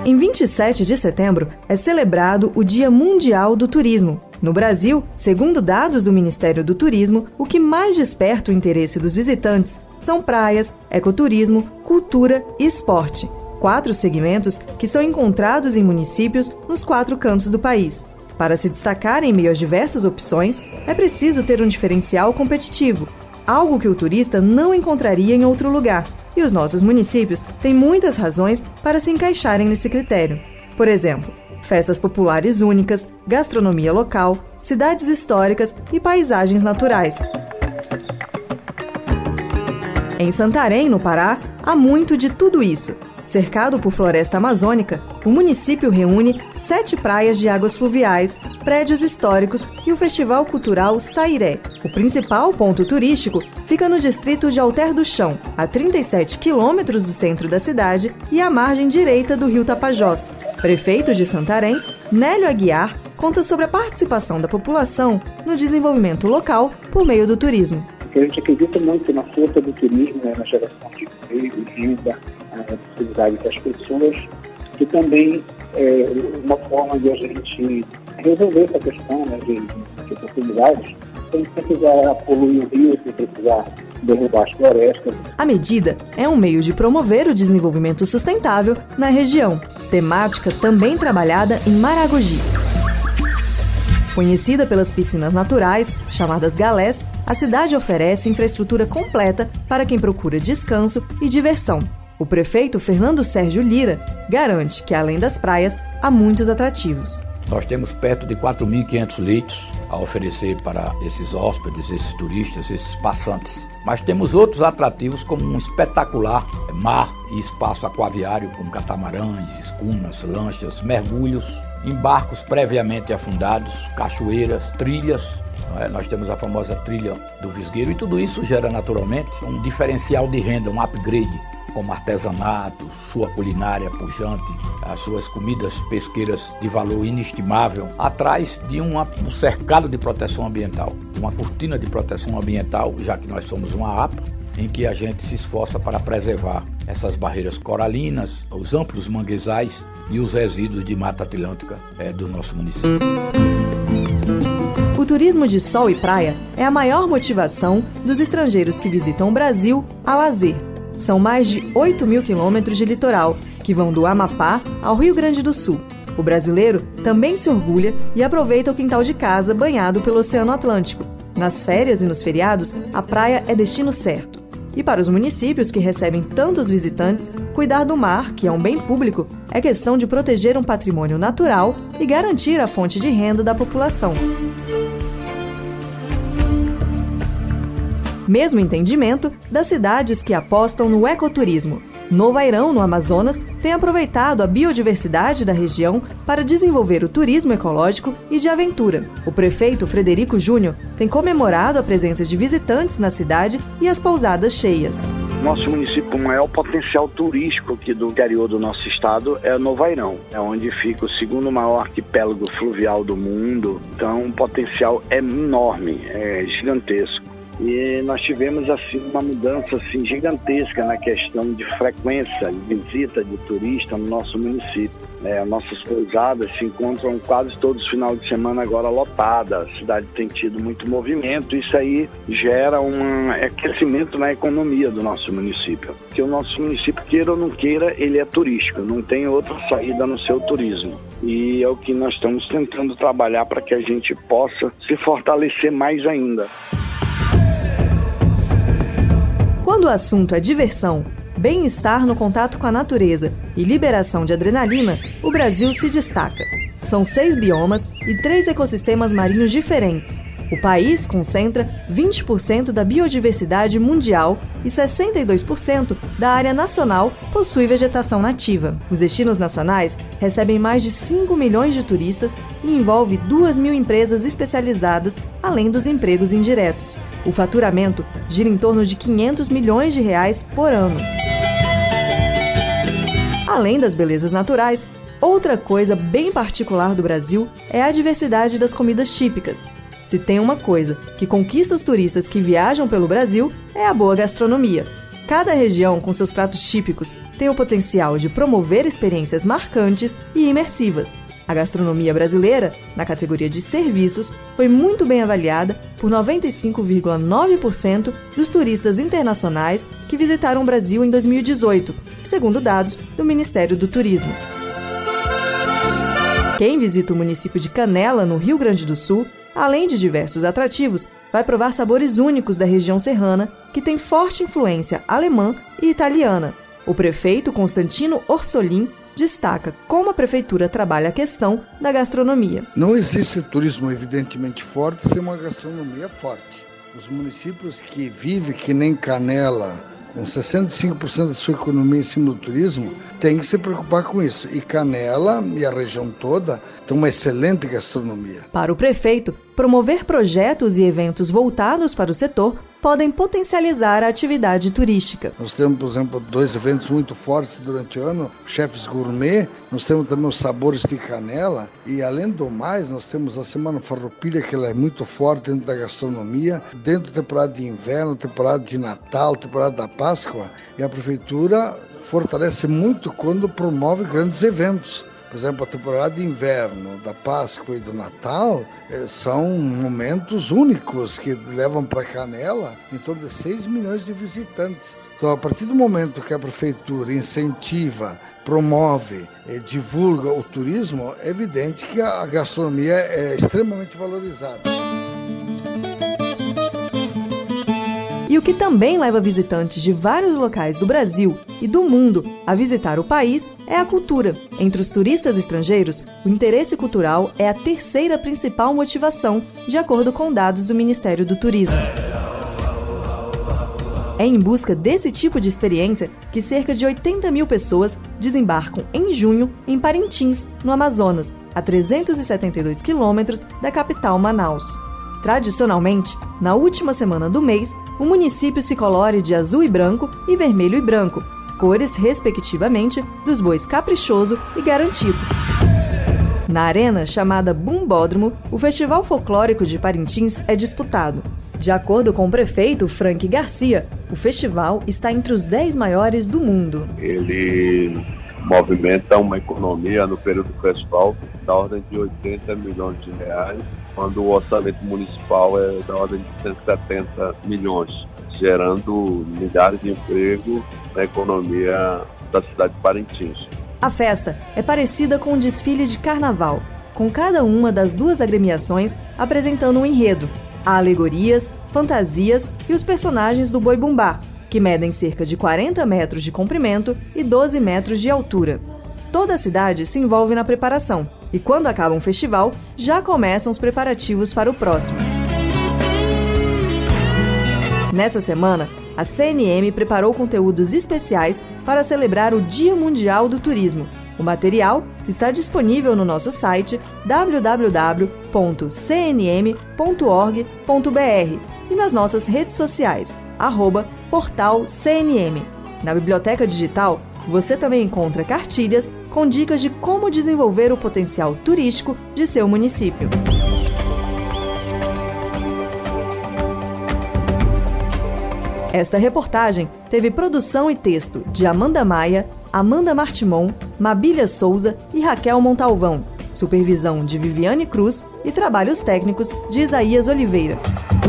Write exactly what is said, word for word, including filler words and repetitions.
Em vinte e sete de setembro é celebrado o Dia Mundial do Turismo. No Brasil, segundo dados do Ministério do Turismo, o que mais desperta o interesse dos visitantes são praias, ecoturismo, cultura e esporte. Quatro segmentos que são encontrados em municípios nos quatro cantos do país. Para se destacar em meio às diversas opções, é preciso ter um diferencial competitivo, algo que o turista não encontraria em outro lugar. E os nossos municípios têm muitas razões para se encaixarem nesse critério. Por exemplo, festas populares únicas, gastronomia local, cidades históricas e paisagens naturais. Em Santarém, no Pará, há muito de tudo isso. Cercado por floresta amazônica, o município reúne sete praias de águas fluviais, prédios históricos e o Festival Cultural Sairé. O principal ponto turístico fica no distrito de Alter do Chão, a trinta e sete quilômetros do centro da cidade e à margem direita do rio Tapajós. Prefeito de Santarém, Nélio Aguiar, conta sobre a participação da população no desenvolvimento local por meio do turismo. A gente acredita muito na força do turismo, né, na geração de emprego, renda, a possibilidade das pessoas, que também é uma forma de a gente resolver essa questão, né, de, de oportunidades, sem precisar poluir o rio, sem precisar derrubar as florestas. A medida é um meio de promover o desenvolvimento sustentável na região, temática também trabalhada em Maragogi. Conhecida pelas piscinas naturais, chamadas galés, a cidade oferece infraestrutura completa para quem procura descanso e diversão. O prefeito Fernando Sérgio Lira garante que, além das praias, há muitos atrativos. Nós temos perto de quatro mil e quinhentos leitos a oferecer para esses hóspedes, esses turistas, esses passantes. Mas temos outros atrativos como um espetacular mar e espaço aquaviário com catamarãs, escunas, lanchas, mergulhos, em barcos previamente afundados, cachoeiras, trilhas. Nós temos a famosa trilha do Visgueiro e tudo isso gera naturalmente um diferencial de renda, um upgrade, como artesanato, sua culinária pujante, as suas comidas pesqueiras de valor inestimável, atrás de uma, um cercado de proteção ambiental, uma cortina de proteção ambiental, já que nós somos uma A P A, em que a gente se esforça para preservar essas barreiras coralinas, os amplos manguezais e os resíduos de mata atlântica é, do nosso município. O turismo de sol e praia é a maior motivação dos estrangeiros que visitam o Brasil a lazer. São mais de oito mil quilômetros de litoral, que vão do Amapá ao Rio Grande do Sul. O brasileiro também se orgulha e aproveita o quintal de casa banhado pelo Oceano Atlântico. Nas férias e nos feriados, a praia é destino certo. E para os municípios que recebem tantos visitantes, cuidar do mar, que é um bem público, é questão de proteger um patrimônio natural e garantir a fonte de renda da população. Mesmo entendimento das cidades que apostam no ecoturismo. Novo Airão, no Amazonas, tem aproveitado a biodiversidade da região para desenvolver o turismo ecológico e de aventura. O prefeito Frederico Júnior tem comemorado a presença de visitantes na cidade e as pousadas cheias. Nosso município, o maior potencial turístico aqui do interior do nosso estado é Novo Airão. É onde fica o segundo maior arquipélago fluvial do mundo. Então, o potencial é enorme, é gigantesco. E nós tivemos assim uma mudança assim, gigantesca na questão de frequência de visita de turista no nosso município. É, nossas pousadas se encontram quase todos os finais de semana agora lotadas. A cidade tem tido muito movimento. Isso aí gera um aquecimento na economia do nosso município. Que o nosso município, queira ou não queira, ele é turístico. Não tem outra saída no seu turismo. E é o que nós estamos tentando trabalhar para que a gente possa se fortalecer mais ainda. Quando o assunto é diversão, bem-estar no contato com a natureza e liberação de adrenalina, o Brasil se destaca. São seis biomas e três ecossistemas marinhos diferentes. O país concentra vinte por cento da biodiversidade mundial e sessenta e dois por cento da área nacional possui vegetação nativa. Os destinos nacionais recebem mais de cinco milhões de turistas e envolve duas mil empresas especializadas, além dos empregos indiretos. O faturamento gira em torno de quinhentos milhões de reais por ano. Além das belezas naturais, outra coisa bem particular do Brasil é a diversidade das comidas típicas. Se tem uma coisa que conquista os turistas que viajam pelo Brasil, é a boa gastronomia. Cada região, com seus pratos típicos, tem o potencial de promover experiências marcantes e imersivas. A gastronomia brasileira, na categoria de serviços, foi muito bem avaliada por noventa e cinco vírgula nove por cento dos turistas internacionais que visitaram o Brasil em dois mil e dezoito, segundo dados do Ministério do Turismo. Quem visita o município de Canela, no Rio Grande do Sul, além de diversos atrativos, vai provar sabores únicos da região serrana, que tem forte influência alemã e italiana. O prefeito Constantino Orsolin destaca como a prefeitura trabalha a questão da gastronomia. Não existe turismo evidentemente forte sem uma gastronomia forte. Os municípios que vivem que nem Canela, com sessenta e cinco por cento da sua economia em cima do turismo, tem que se preocupar com isso. E Canela e a região toda tem uma excelente gastronomia. Para o prefeito, promover projetos e eventos voltados para o setor podem potencializar a atividade turística. Nós temos, por exemplo, dois eventos muito fortes durante o ano, Chefes Gourmet, nós temos também os Sabores de Canela e, além do mais, nós temos a Semana Farroupilha, que ela é muito forte dentro da gastronomia, dentro da temporada de inverno, temporada de Natal, temporada da Páscoa, e a Prefeitura fortalece muito quando promove grandes eventos. Por exemplo, a temporada de inverno, da Páscoa e do Natal, eh, são momentos únicos que levam para Canela em torno de seis milhões de visitantes. Então, a partir do momento que a Prefeitura incentiva, promove, eh, divulga o turismo, é evidente que a gastronomia é extremamente valorizada. E o que também leva visitantes de vários locais do Brasil e do mundo a visitar o país é a cultura. Entre os turistas estrangeiros, o interesse cultural é a terceira principal motivação, de acordo com dados do Ministério do Turismo. É em busca desse tipo de experiência que cerca de oitenta mil pessoas desembarcam em junho em Parintins, no Amazonas, a trezentos e setenta e dois quilômetros da capital Manaus. Tradicionalmente, na última semana do mês, o município se colore de azul e branco e vermelho e branco, cores, respectivamente, dos bois Caprichoso e Garantido. Na arena, chamada Bumbódromo, o Festival Folclórico de Parintins é disputado. De acordo com o prefeito Frank Garcia, o festival está entre os dez maiores do mundo. Ele movimenta uma economia no período do festival da ordem de oitenta milhões de reais, quando o orçamento municipal é da ordem de cento e setenta milhões, gerando milhares de empregos na economia da cidade de Parintins. A festa é parecida com um desfile de carnaval, com cada uma das duas agremiações apresentando um enredo, alegorias, fantasias e os personagens do Boi Bumbá, que medem cerca de quarenta metros de comprimento e doze metros de altura. Toda a cidade se envolve na preparação e, quando acaba um festival, já começam os preparativos para o próximo. Nessa semana, a C N M preparou conteúdos especiais para celebrar o Dia Mundial do Turismo. O material está disponível no nosso site w w w ponto c n m ponto org ponto b r e nas nossas redes sociais, arroba portal C N M. Na biblioteca digital, você também encontra cartilhas com dicas de como desenvolver o potencial turístico de seu município. Esta reportagem teve produção e texto de Amanda Maia, Amanda Martimon, Mabília Souza e Raquel Montalvão. Supervisão de Viviane Cruz e trabalhos técnicos de Isaías Oliveira.